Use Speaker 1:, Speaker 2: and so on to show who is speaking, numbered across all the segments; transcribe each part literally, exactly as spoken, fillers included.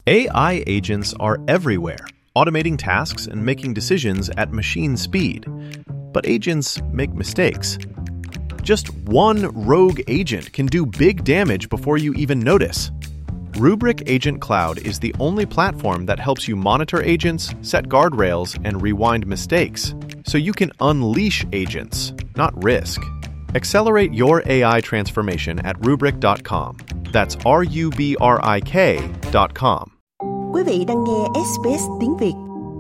Speaker 1: A I agents are everywhere, automating tasks and making decisions at machine speed. But agents make mistakes. Just one rogue agent can do big damage before you even notice. Rubrik Agent Cloud is the only platform that helps you monitor agents, set guardrails, and rewind mistakes, so you can unleash agents, not risk. Accelerate your A I transformation at rubrik dot com. That's R U B R I K dot com.
Speaker 2: Quý vị đang nghe ét bê ét tiếng Việt.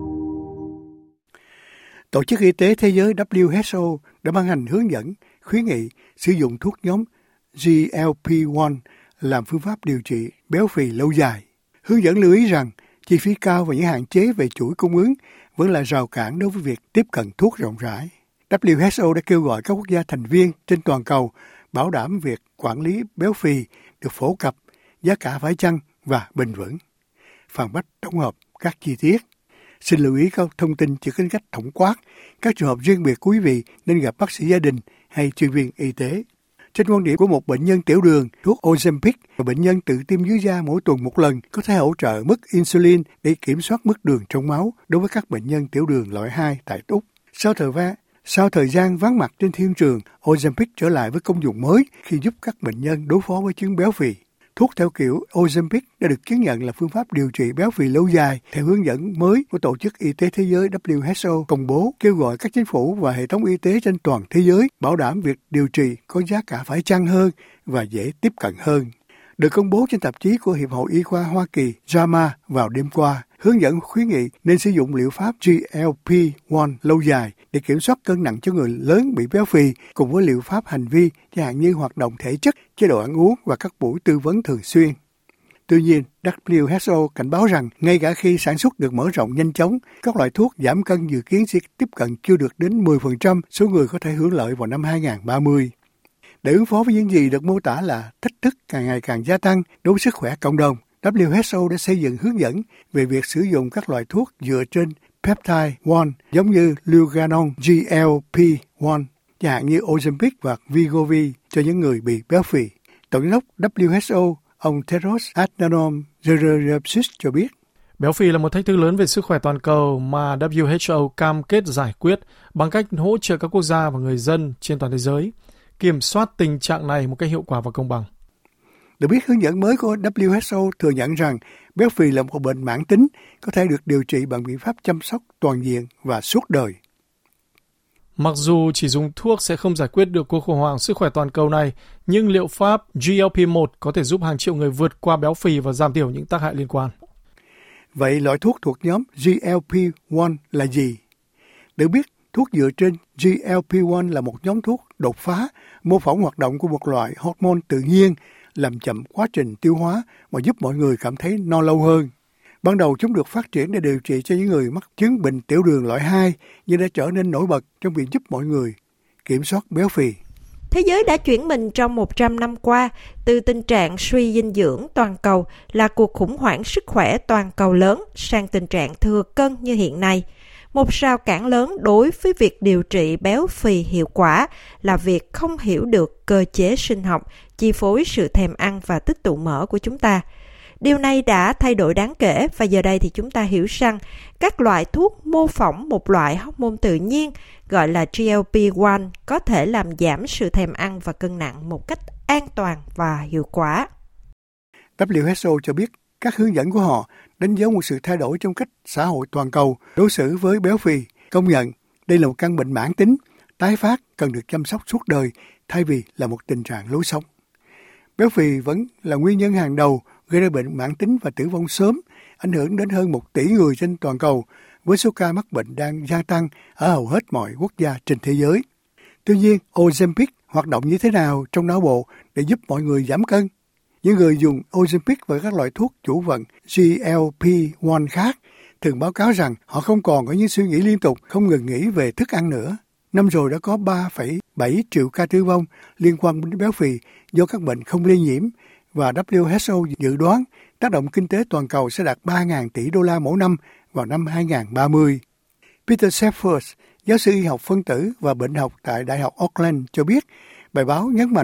Speaker 3: Tổ chức Y tế Thế giới W H O đã ban hành hướng dẫn khuyến nghị sử dụng thuốc nhóm G L P một làm phương pháp điều trị béo phì lâu dài. Hướng dẫn lưu ý rằng chi phí cao và những hạn chế về chuỗi cung ứng vẫn là rào cản đối với việc tiếp cận thuốc rộng rãi. W H O đã kêu gọi các quốc gia thành viên trên toàn cầu bảo đảm việc quản lý béo phì được phổ cập, giá cả phải chăng và bền vững. Phan Bách tổng hợp các chi tiết. Xin lưu ý các thông tin chỉ có cách tổng quát. Các trường hợp riêng biệt của quý vị nên gặp bác sĩ gia đình hay chuyên viên y tế. Trên quan điểm của một bệnh nhân tiểu đường, thuốc Ozempic và bệnh nhân tự tiêm dưới da mỗi tuần một lần có thể hỗ trợ mức insulin để kiểm soát mức đường trong máu đối với các bệnh nhân tiểu đường loại hai tại Úc. Sau thời gian, sau thời gian vắng mặt trên thương trường, Ozempic trở lại với công dụng mới khi giúp các bệnh nhân đối phó với chứng béo phì. Thuốc theo kiểu Ozempic đã được chứng nhận là phương pháp điều trị béo phì lâu dài theo hướng dẫn mới của Tổ chức Y tế Thế giới W H O công bố, kêu gọi các chính phủ và hệ thống y tế trên toàn thế giới bảo đảm việc điều trị có giá cả phải chăng hơn và dễ tiếp cận hơn. Được công bố trên tạp chí của Hiệp hội Y khoa Hoa Kỳ J A M A vào đêm qua, hướng dẫn khuyến nghị nên sử dụng liệu pháp G L P một lâu dài để kiểm soát cân nặng cho người lớn bị béo phì cùng với liệu pháp hành vi chẳng hạn như hoạt động thể chất, chế độ ăn uống và các buổi tư vấn thường xuyên. Tuy nhiên, W H O cảnh báo rằng ngay cả khi sản xuất được mở rộng nhanh chóng, các loại thuốc giảm cân dự kiến sẽ tiếp cận chưa được đến mười phần trăm số người có thể hưởng lợi vào năm hai không ba không. Để ứng phó với những gì được mô tả là thách thức càng ngày càng gia tăng đối với sức khỏe cộng đồng, W H O đã xây dựng hướng dẫn về việc sử dụng các loại thuốc dựa trên peptide một giống như Lugano G L P một, chẳng hạn như Ozempic và Wegovy cho những người bị béo phì. Tổng giám đốc W H O, ông Tedros Adhanom Ghebreyesus cho biết,
Speaker 4: béo phì là một thách thức lớn về sức khỏe toàn cầu mà W H O cam kết giải quyết bằng cách hỗ trợ các quốc gia và người dân trên toàn thế giới kiểm soát tình trạng này một cách hiệu quả và công bằng.
Speaker 3: Được biết, hướng dẫn mới của W H O thừa nhận rằng béo phì là một bệnh mãn tính có thể được điều trị bằng biện pháp chăm sóc toàn diện và suốt đời.
Speaker 4: Mặc dù chỉ dùng thuốc sẽ không giải quyết được cuộc khủng hoảng sức khỏe toàn cầu này, nhưng liệu pháp G L P một có thể giúp hàng triệu người vượt qua béo phì và giảm thiểu những tác hại liên quan.
Speaker 3: Vậy loại thuốc thuộc nhóm G L P một là gì? Được biết, thuốc dựa trên G L P một là một nhóm thuốc đột phá, mô phỏng hoạt động của một loại hormone tự nhiên, làm chậm quá trình tiêu hóa và giúp mọi người cảm thấy no lâu hơn. Ban đầu chúng được phát triển để điều trị cho những người mắc chứng bệnh tiểu đường loại hai, nhưng đã trở nên nổi bật trong việc giúp mọi người kiểm soát béo phì.
Speaker 5: Thế giới đã chuyển mình trong một trăm năm qua từ tình trạng suy dinh dưỡng toàn cầu là cuộc khủng hoảng sức khỏe toàn cầu lớn sang tình trạng thừa cân như hiện nay. Một rào cản lớn đối với việc điều trị béo phì hiệu quả là việc không hiểu được cơ chế sinh học, chi phối sự thèm ăn và tích tụ mỡ của chúng ta. Điều này đã thay đổi đáng kể và giờ đây thì chúng ta hiểu rằng các loại thuốc mô phỏng một loại hormone tự nhiên gọi là G L P một có thể làm giảm sự thèm ăn và cân nặng một cách an toàn và hiệu quả.
Speaker 3: W H O cho biết các hướng dẫn của họ đánh dấu một sự thay đổi trong cách xã hội toàn cầu đối xử với béo phì, công nhận đây là một căn bệnh mãn tính, tái phát cần được chăm sóc suốt đời thay vì là một tình trạng lối sống. Béo phì vẫn là nguyên nhân hàng đầu gây ra bệnh mãn tính và tử vong sớm, ảnh hưởng đến hơn một tỷ người trên toàn cầu, với số ca mắc bệnh đang gia tăng ở hầu hết mọi quốc gia trên thế giới. Tuy nhiên, Ozempic hoạt động như thế nào trong não bộ để giúp mọi người giảm cân? Những người dùng Ozempic và các loại thuốc chủ vận G L P một khác thường báo cáo rằng họ không còn có những suy nghĩ liên tục, không ngừng nghĩ về thức ăn nữa. Năm rồi đã có ba phẩy bảy triệu ca tử vong liên quan đến béo phì do các bệnh không lây nhiễm, và W H O dự đoán tác động kinh tế toàn cầu sẽ đạt ba nghìn tỷ đô la mỗi năm vào năm hai không ba không. Peter Shepard, giáo sư y học phân tử và bệnh học tại Đại học Auckland cho biết, bài báo nhấn mạnh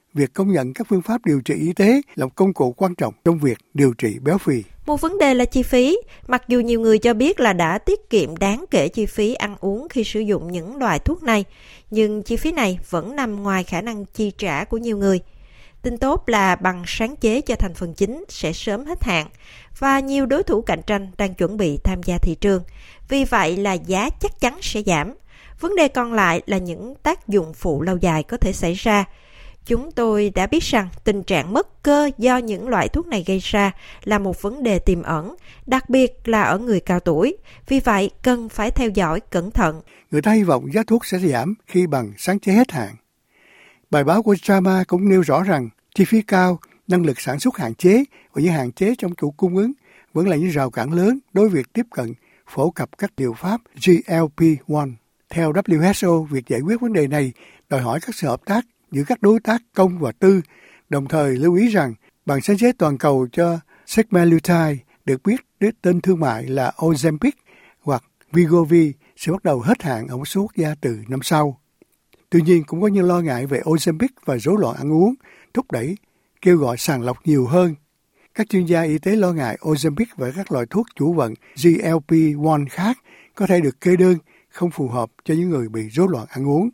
Speaker 3: việc công nhận các phương pháp điều trị y tế là một công cụ quan trọng trong việc điều trị béo phì.
Speaker 5: Một vấn đề là chi phí. Mặc dù nhiều người cho biết là đã tiết kiệm đáng kể chi phí ăn uống khi sử dụng những loại thuốc này, nhưng chi phí này vẫn nằm ngoài khả năng chi trả của nhiều người. Tin tốt là bằng sáng chế cho thành phần chính sẽ sớm hết hạn và nhiều đối thủ cạnh tranh đang chuẩn bị tham gia thị trường. Vì vậy là giá chắc chắn sẽ giảm. Vấn đề còn lại là những tác dụng phụ lâu dài có thể xảy ra. Chúng tôi đã biết rằng tình trạng mất cơ do những loại thuốc này gây ra là một vấn đề tiềm ẩn, đặc biệt là ở người cao tuổi. Vì vậy, cần phải theo dõi cẩn thận.
Speaker 3: Người ta hy vọng giá thuốc sẽ giảm khi bằng sáng chế hết hạn. Bài báo của gi a em a cũng nêu rõ rằng chi phí cao, năng lực sản xuất hạn chế và những hạn chế trong chuỗi cung ứng vẫn là những rào cản lớn đối với việc tiếp cận phổ cập các liệu pháp G L P một. Theo W H O, việc giải quyết vấn đề này đòi hỏi các sự hợp tác giữa các đối tác công và tư, đồng thời lưu ý rằng bằng sáng chế toàn cầu cho semaglutide được biết đến tên thương mại là Ozempic hoặc Wegovy sẽ bắt đầu hết hạn ở một số quốc gia từ năm sau. Tuy nhiên cũng có những lo ngại về Ozempic và rối loạn ăn uống, thúc đẩy kêu gọi sàng lọc nhiều hơn. Các chuyên gia y tế lo ngại Ozempic và các loại thuốc chủ vận G L P một khác có thể được kê đơn không phù hợp cho những người bị rối loạn ăn uống.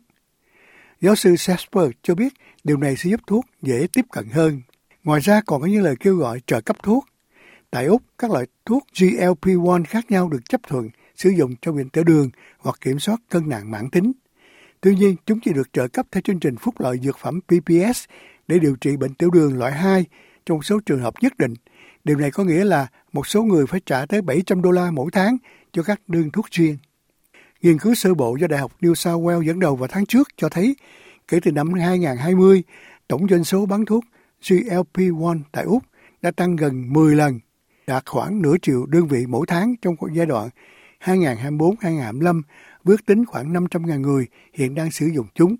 Speaker 3: Giáo sư Sesper cho biết điều này sẽ giúp thuốc dễ tiếp cận hơn. Ngoài ra còn có những lời kêu gọi trợ cấp thuốc. Tại Úc, các loại thuốc G L P một khác nhau được chấp thuận sử dụng cho bệnh tiểu đường hoặc kiểm soát cân nặng mãn tính. Tuy nhiên, chúng chỉ được trợ cấp theo chương trình phúc lợi dược phẩm P P S để điều trị bệnh tiểu đường loại hai trong một số trường hợp nhất định. Điều này có nghĩa là một số người phải trả tới bảy trăm đô la mỗi tháng cho các đơn thuốc riêng. Nghiên cứu sơ bộ do Đại học New South Wales dẫn đầu vào tháng trước cho thấy kể từ năm hai không hai không, tổng doanh số bán thuốc G L P một tại Úc đã tăng gần mười lần, đạt khoảng nửa triệu đơn vị mỗi tháng trong giai đoạn hai nghìn không trăm hai mươi tư đến hai nghìn không trăm hai mươi lăm, ước tính khoảng năm trăm nghìn người hiện đang sử dụng chúng.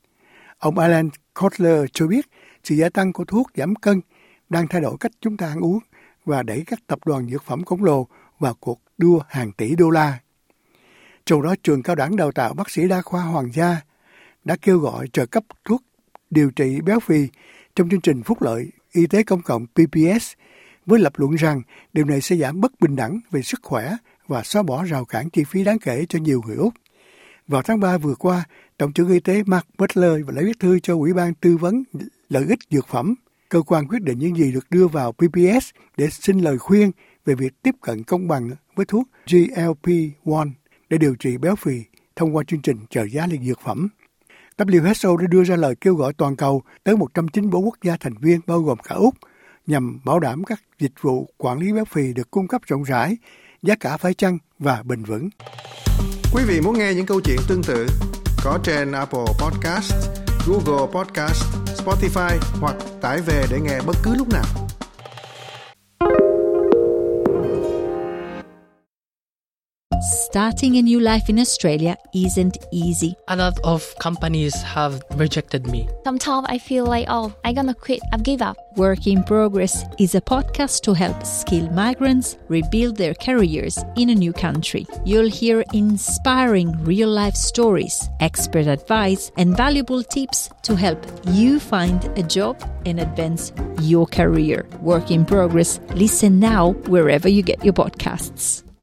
Speaker 3: Ông Alan Kotler cho biết sự gia tăng của thuốc giảm cân đang thay đổi cách chúng ta ăn uống và đẩy các tập đoàn dược phẩm khổng lồ vào cuộc đua hàng tỷ đô la. Trong đó, trường cao đẳng đào tạo bác sĩ đa khoa Hoàng gia đã kêu gọi trợ cấp thuốc điều trị béo phì trong chương trình phúc lợi y tế công cộng P P S, với lập luận rằng điều này sẽ giảm bất bình đẳng về sức khỏe và xóa bỏ rào cản chi phí đáng kể cho nhiều người Úc. Vào tháng ba vừa qua, Tổng trưởng Y tế Mark Butler đã viết thư cho Ủy ban Tư vấn Lợi ích Dược phẩm, cơ quan quyết định những gì được đưa vào P P S, để xin lời khuyên về việc tiếp cận công bằng với thuốc G L P một để điều trị béo phì thông qua chương trình trợ giá liên dược phẩm. W H O đã đưa ra lời kêu gọi toàn cầu tới một trăm chín mươi tư quốc gia thành viên bao gồm cả Úc nhằm bảo đảm các dịch vụ quản lý béo phì được cung cấp rộng rãi, giá cả phải chăng và bền vững.
Speaker 6: Quý vị muốn nghe những câu chuyện tương tự có trên Apple Podcast, Google Podcast, Spotify hoặc tải về để nghe bất cứ lúc nào.
Speaker 7: Starting a new life in Australia isn't easy.
Speaker 8: A lot of companies have rejected me.
Speaker 9: Sometimes I feel like, oh, I'm gonna quit, I've give up.
Speaker 7: Work in Progress is a podcast to help skilled migrants rebuild their careers in a new country. You'll hear inspiring real-life stories, expert advice, and valuable tips to help you find a job and advance your career. Work in Progress. Listen now wherever you get your podcasts.